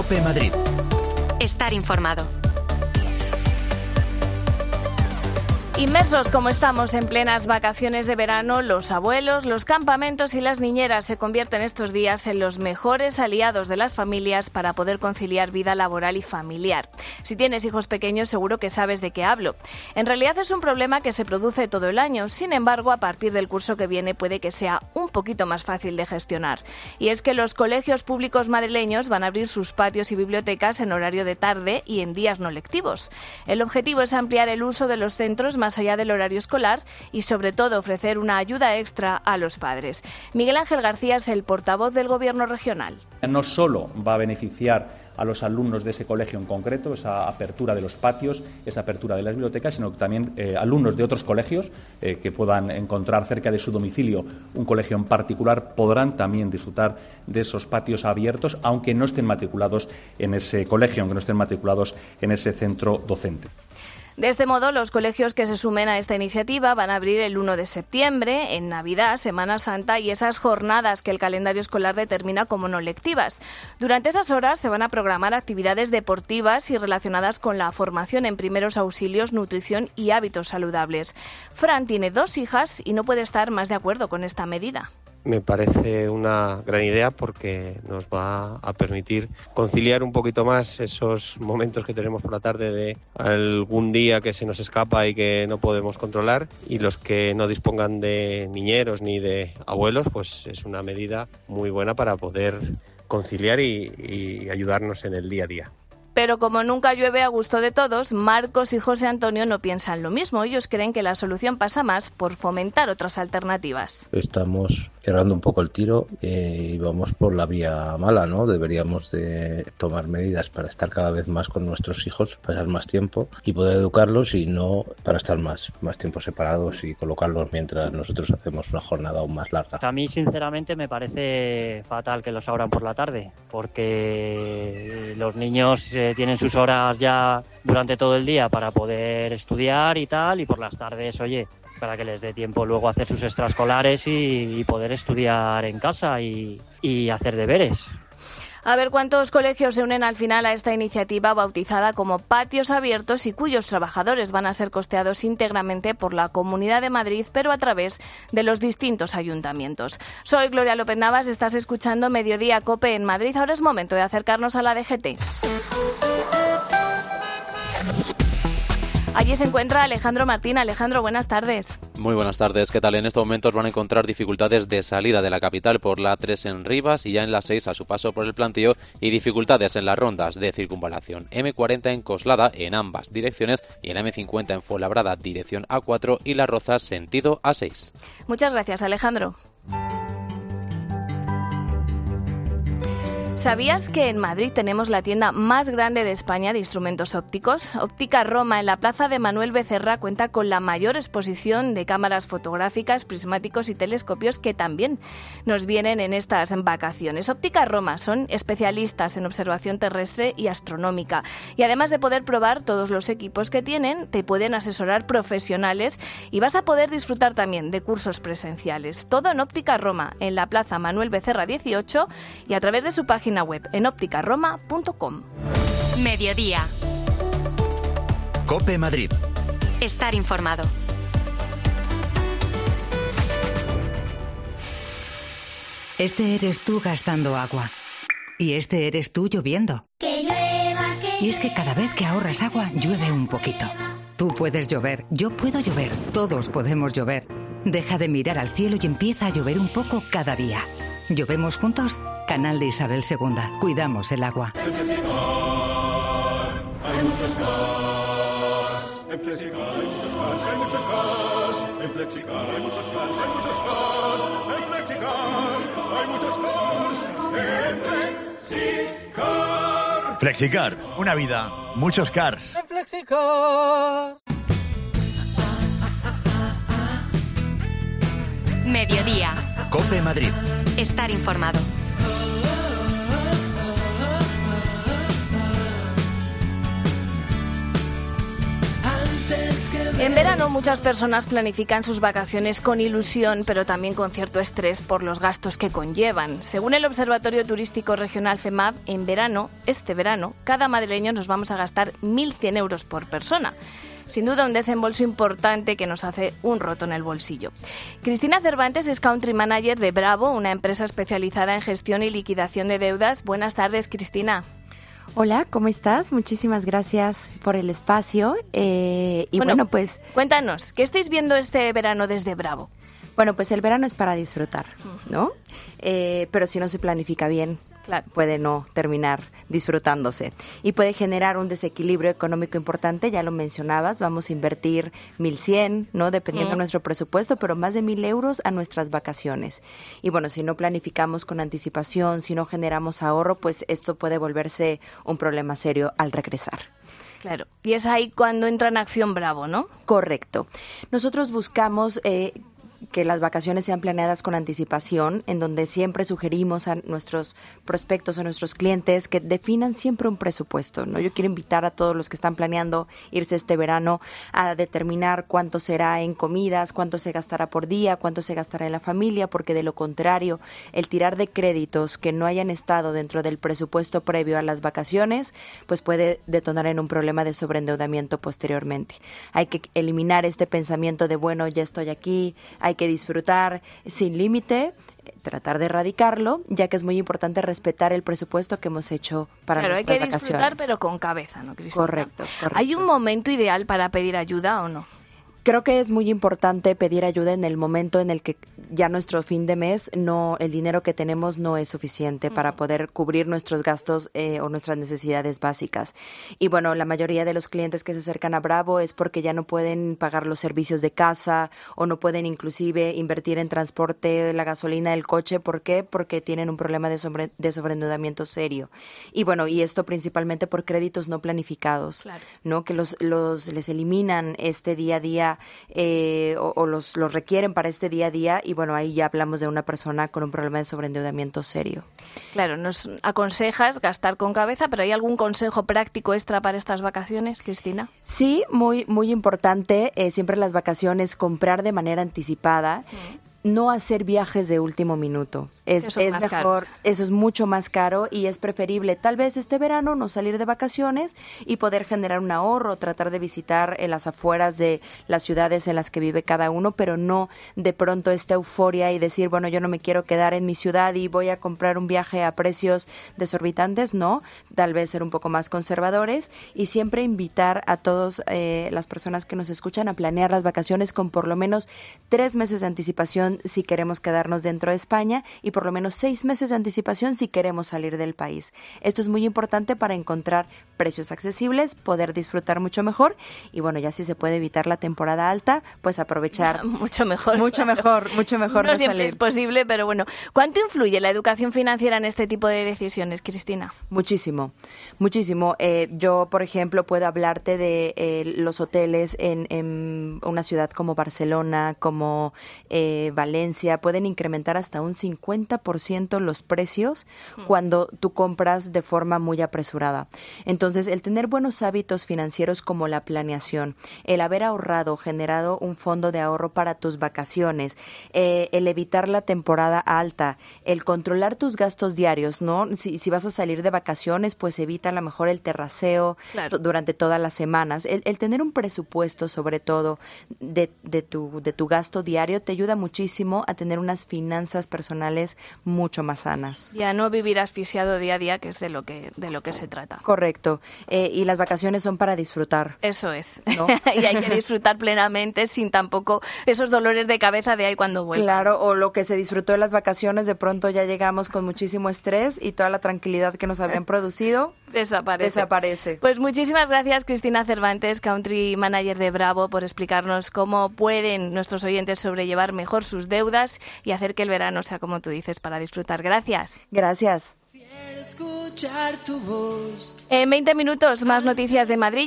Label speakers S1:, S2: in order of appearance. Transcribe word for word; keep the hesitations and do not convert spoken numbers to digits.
S1: COPE Madrid.
S2: Estar informado.
S3: Inmersos como estamos en plenas vacaciones de verano, los abuelos, los campamentos y las niñeras se convierten estos días en los mejores aliados de las familias para poder conciliar vida laboral y familiar. Si tienes hijos pequeños, seguro que sabes de qué hablo. En realidad es un problema que se produce todo el año, sin embargo, a partir del curso que viene puede que sea un poquito más fácil de gestionar. Y es que los colegios públicos madrileños van a abrir sus patios y bibliotecas en horario de tarde y en días no lectivos. El objetivo es ampliar el uso de los centros más allá del horario escolar y, sobre todo, ofrecer una ayuda extra a los padres. Miguel Ángel García es el portavoz del Gobierno regional.
S4: No solo va a beneficiar a los alumnos de ese colegio en concreto, esa apertura de los patios, esa apertura de las bibliotecas, sino que también eh, alumnos de otros colegios eh, que puedan encontrar cerca de su domicilio un colegio en particular podrán también disfrutar de esos patios abiertos, aunque no estén matriculados en ese colegio, aunque no estén matriculados en ese centro docente.
S3: De este modo, los colegios que se sumen a esta iniciativa van a abrir el uno de septiembre, en Navidad, Semana Santa y esas jornadas que el calendario escolar determina como no lectivas. Durante esas horas se van a programar actividades deportivas y relacionadas con la formación en primeros auxilios, nutrición y hábitos saludables. Fran tiene dos hijas y no puede estar más de acuerdo con esta medida.
S5: Me parece una gran idea porque nos va a permitir conciliar un poquito más esos momentos que tenemos por la tarde de algún día que se nos escapa y que no podemos controlar, y los que no dispongan de niñeros ni de abuelos, pues es una medida muy buena para poder conciliar y, y ayudarnos en el día a día.
S3: Pero como nunca llueve a gusto de todos, Marcos y José Antonio no piensan lo mismo. Ellos creen que la solución pasa más por fomentar otras alternativas.
S6: Estamos errando un poco el tiro eh, y vamos por la vía mala, ¿no? Deberíamos de tomar medidas para estar cada vez más con nuestros hijos, pasar más tiempo y poder educarlos, y no para estar más, más tiempo separados y colocarlos mientras nosotros hacemos una jornada aún más larga.
S7: A mí, sinceramente, me parece fatal que los abran por la tarde, porque los niños eh, tienen sus horas ya durante todo el día para poder estudiar y tal, y por las tardes, oye, para que les dé tiempo luego a hacer sus extraescolares y, y poder estudiar en casa y, y hacer deberes.
S3: A ver cuántos colegios se unen al final a esta iniciativa bautizada como Patios Abiertos y cuyos trabajadores van a ser costeados íntegramente por la Comunidad de Madrid, pero a través de los distintos ayuntamientos. Soy Gloria López Navas, estás escuchando Mediodía COPE en Madrid. Ahora es momento de acercarnos a la D G T. Allí se encuentra Alejandro Martín. Alejandro, buenas tardes.
S8: Muy buenas tardes. ¿Qué tal? En estos momentos van a encontrar dificultades de salida de la capital por la A tres en Rivas y ya en la seis a su paso por el Plantío, y dificultades en las rondas de circunvalación. eme cuarenta en Coslada en ambas direcciones y en la eme cincuenta en Fuenlabrada dirección A cuatro y Las Rozas sentido A seis.
S3: Muchas gracias, Alejandro. ¿Sabías que en Madrid tenemos la tienda más grande de España de instrumentos ópticos? Óptica Roma, en la plaza de Manuel Becerra, cuenta con la mayor exposición de cámaras fotográficas, prismáticos y telescopios que también nos vienen en estas vacaciones. Óptica Roma son especialistas en observación terrestre y astronómica, y además de poder probar todos los equipos que tienen, te pueden asesorar profesionales y vas a poder disfrutar también de cursos presenciales. Todo en Óptica Roma, en la plaza Manuel Becerra dieciocho, y a través de su página web en óptica roma punto com.
S2: Mediodía.
S1: COPE Madrid.
S2: Estar informado.
S9: Este eres tú gastando agua. Y este eres tú lloviendo.
S10: Que llueva, que
S9: y es que cada vez que ahorras agua, llueve un poquito. Tú puedes llover, yo puedo llover, todos podemos llover. Deja de mirar al cielo y empieza a llover un poco cada día. ¿Llovemos juntos? Canal de Isabel segunda. Cuidamos el agua.
S11: En Flexicar hay muchos cars. En Flexicar hay muchos cars, hay muchos cars. En Flexicar hay muchos cars, hay muchos cars. En Flexicar hay muchos cars. En Flexicar.
S12: Flexicar, una vida, muchos cars.
S13: En Flexicar.
S2: Mediodía.
S1: COPE Madrid.
S2: Estar informado.
S14: Antes que
S3: En verano muchas personas planifican sus vacaciones con ilusión, pero también con cierto estrés por los gastos que conllevan. Según el Observatorio Turístico Regional FEMAP, en verano, este verano, cada madrileño nos vamos a gastar mil cien euros por persona. Sin duda un desembolso importante que nos hace un roto en el bolsillo. Cristina Cervantes es Country Manager de Bravo, una empresa especializada en gestión y liquidación de deudas. Buenas tardes, Cristina.
S1: Hola, ¿cómo estás? Muchísimas gracias por el espacio. Eh, y bueno, bueno, pues...
S3: Cuéntanos, ¿qué estáis viendo este verano desde Bravo?
S1: Bueno, pues el verano es para disfrutar, ¿no? Eh, pero si no se planifica bien, claro, puede no terminar disfrutándose. Y puede generar un desequilibrio económico importante, ya lo mencionabas, vamos a invertir mil cien, ¿no? Dependiendo de mm. nuestro presupuesto, pero más de mil euros a nuestras vacaciones. Y bueno, si no planificamos con anticipación, si no generamos ahorro, pues esto puede volverse un problema serio al regresar.
S3: Claro, y es ahí cuando entra en acción Bravo, ¿no?
S1: Correcto. Nosotros buscamos... Eh, que las vacaciones sean planeadas con anticipación, en donde siempre sugerimos a nuestros prospectos, a nuestros clientes, que definan siempre un presupuesto, ¿no? Yo quiero invitar a todos los que están planeando irse este verano a determinar cuánto será en comidas, cuánto se gastará por día, cuánto se gastará en la familia, porque de lo contrario, el tirar de créditos que no hayan estado dentro del presupuesto previo a las vacaciones, pues puede detonar en un problema de sobreendeudamiento posteriormente. Hay que eliminar este pensamiento de, bueno, ya estoy aquí, hay que disfrutar sin límite, tratar de erradicarlo, ya que es muy importante respetar el presupuesto que hemos hecho para
S3: claro,
S1: nuestras vacaciones.
S3: Claro, hay que disfrutar, pero con cabeza, ¿no, Cristina?
S1: Correcto, correcto.
S3: ¿Hay un momento ideal para pedir ayuda o no?
S1: Creo que es muy importante pedir ayuda en el momento en el que ya nuestro fin de mes, no, el dinero que tenemos no es suficiente uh-huh. para poder cubrir nuestros gastos eh, o nuestras necesidades básicas. Y bueno, la mayoría de los clientes que se acercan a Bravo es porque ya no pueden pagar los servicios de casa o no pueden inclusive invertir en transporte, la gasolina, el coche. ¿Por qué? Porque tienen un problema de, sobre, de sobreendeudamiento serio. Y bueno, y esto principalmente por créditos no planificados, claro. ¿no? Que los, los les eliminan este día a día Eh, o, o los, los requieren para este día a día y bueno, ahí ya hablamos de una persona con un problema de sobreendeudamiento serio.
S3: Claro, nos aconsejas gastar con cabeza, pero ¿hay algún consejo práctico extra para estas vacaciones, Cristina?
S1: Sí, muy, muy importante, eh, siempre las vacaciones comprar de manera anticipada. Mm. No hacer viajes de último minuto. Es,
S3: eso es, es
S1: mejor,
S3: caro.
S1: Eso es mucho más caro y es preferible tal vez este verano no salir de vacaciones y poder generar un ahorro, tratar de visitar en las afueras de las ciudades en las que vive cada uno, pero no de pronto esta euforia y decir, bueno, yo no me quiero quedar en mi ciudad y voy a comprar un viaje a precios desorbitantes, no, tal vez ser un poco más conservadores y siempre invitar a todas eh, las personas que nos escuchan a planear las vacaciones con por lo menos tres meses de anticipación si queremos quedarnos dentro de España y por lo menos seis meses de anticipación si queremos salir del país. Esto es muy importante para encontrar precios accesibles, poder disfrutar mucho mejor y bueno, ya si se puede evitar la temporada alta, pues aprovechar.
S3: Mucho mejor.
S1: Mucho
S3: claro.
S1: mejor, mucho mejor
S3: no
S1: no
S3: siempre
S1: salir.
S3: es posible, pero bueno. ¿Cuánto influye la educación financiera en este tipo de decisiones, Cristina?
S1: Muchísimo, muchísimo. Eh, yo, por ejemplo, puedo hablarte de eh, los hoteles en, en una ciudad como Barcelona, como eh, Valencia, pueden incrementar hasta un cincuenta por ciento los precios mm. cuando tú compras de forma muy apresurada. Entonces, el tener buenos hábitos financieros como la planeación, el haber ahorrado, generado un fondo de ahorro para tus vacaciones, eh, el evitar la temporada alta, el controlar tus gastos diarios, ¿no? Si, si vas a salir de vacaciones, pues evita a lo mejor el terraceo claro. t- durante todas las semanas. El, el tener un presupuesto, sobre todo, de, de, tu, de tu gasto diario, te ayuda muchísimo a tener unas finanzas personales mucho más sanas.
S3: Y a no vivir asfixiado día a día, que es de lo que de lo que se trata.
S1: Correcto. Eh, y las vacaciones son para disfrutar.
S3: Eso es. ¿No? Y hay que disfrutar plenamente sin tampoco esos dolores de cabeza de ahí cuando vuelva.
S1: Claro, o lo que se disfrutó en las vacaciones, de pronto ya llegamos con muchísimo estrés y toda la tranquilidad que nos habían producido
S3: desaparece.
S1: desaparece.
S3: Pues muchísimas gracias, Cristina Cervantes, Country Manager de Bravo, por explicarnos cómo pueden nuestros oyentes sobrellevar mejor sus deudas y hacer que el verano sea, como tú dices, para disfrutar. Gracias.
S1: Gracias.
S3: En veinte minutos, más noticias de Madrid.